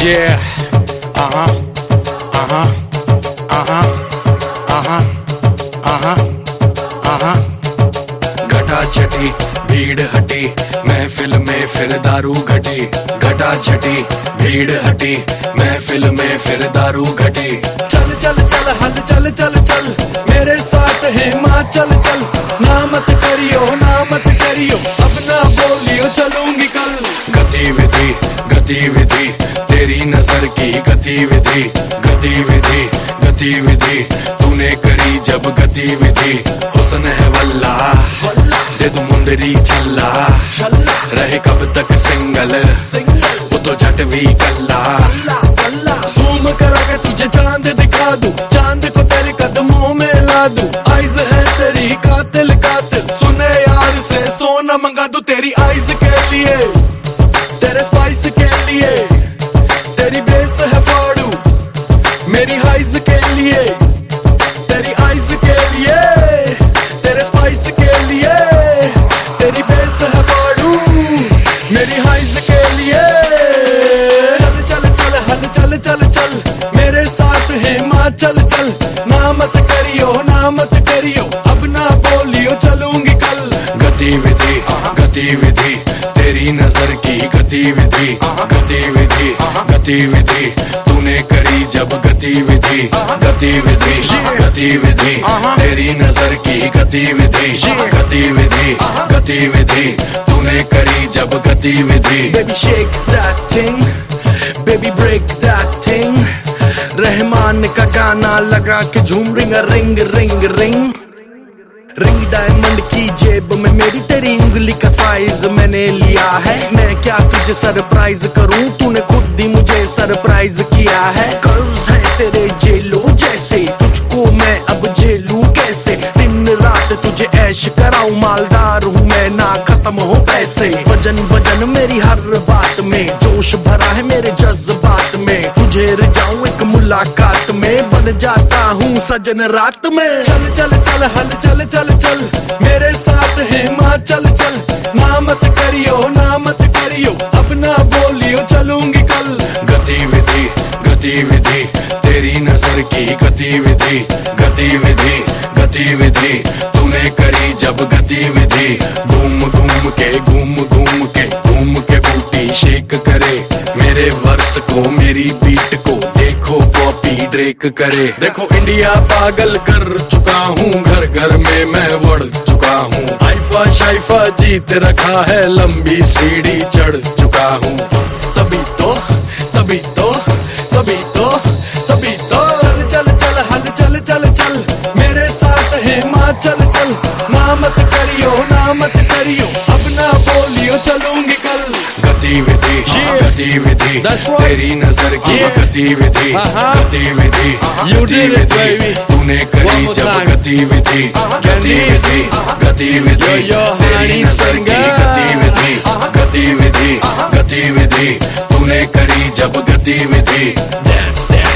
Yeah. Uh-huh. Uh-huh. Uh-huh. Uh-huh. Uh-huh. Uh-huh. घटा छटी भीड़ हटी महफिल में फिर दारू घटी। घटा छटी भीड़ हटी महफिल में फिर दारू घटी। चल चल चल हल चल चल चल मेरे साथ है माँ चल चल। ना मत करियो अब ना बोलियो चलूंगी कल। गतिविधि गतिविधि तेरी नजर की गतिविधि गतिविधि गतिविधि तूने करी जब गतिविधि। हुस्न है वल्ला दे तू मुंदरी छल्ला रहे कब तक सिंगल वो तो झट भी कल्ला। जूम करा के तुझे चांद दिखा दूं चांद को तेरे कदमों में ला दूं। आइज है तेरी कातिल कातिल सुने यार से सोना मंगा दूं तेरी आइज के लिए तेरे स्पाइस के लिए। तेरी बेस है फाड़ू मेरी हाइज के लिए तेरी आइज के लिए तेरे स्पाइस के लिए। तेरी बेस है फाड़ू मेरी हाइज के लिए। चल चल चल हल चल चल चल मेरे साथ है माँ चल चल। ना मत करियो अब ना बोलियो चलूंगी कल। गतिविधि गतिविधि तेरी नजर की गतिविधि गतिविधि गतिविधि तूने करी जब गतिविधि। गतिविधि गतिविधि तेरी नजर की गतिविधि गतिविधि गतिविधि तूने करी जब गतिविधि। Baby shake that thing, baby break that thing। Rahman का गाना लगा के झूम ring ring ring ring. Ring diamond की जेब में मेरी तेरी उंगली का साइज मैंने लिया है। मैं क्या तुझे सरप्राइज करूं तूने खुद ही मुझे सरप्राइज किया है। कर्ज है तेरे जेलो जैसे तुझको मैं अब झेलूं कैसे। दिन रात तुझे ऐश कराऊं मालदार हूँ मैं ना खत्म हो पैसे। वजन वजन मेरी हर बात में जोश भरा है मेरे जज्बात में। तुझे रिझाऊं एक मुलाकात में बन जाता हूँ सजन रात में। चल चल चल हल चल चल चल मेरे साथ है माँ चल चल। ना मत करियो अब ना बोलियो चलूंगी कल। गतिविधि गतिविधि तेरी नजर की गतिविधि गतिविधि गतिविधि तूने करी जब गतिविधि। घूम के बूटी शेक करे मेरे वर्स को मेरी बीट को। देखो कॉपी ड्रेक करे। देखो इंडिया पागल कर चुका हूँ घर घर में मैं बढ़ चुका हूँ। आइफा शाइफा जीत रखा है लंबी सीढ़ी चढ़ चुका हूँ। तभी तो चल चल चल हल चल चल चल मेरे साथ है माँ चल चल। ना मत करियो अब ना बोलियो चलूंगी कल। गतिविधि गतिविधि तेरी नजर की गतिविधि गतिविधि गतिविधि तूने करी जब गतिविधि। गतिविधि गतिविधि तेरी नजर की गतिविधि गतिविधि गतिविधि तूने करी जब गतिविधि।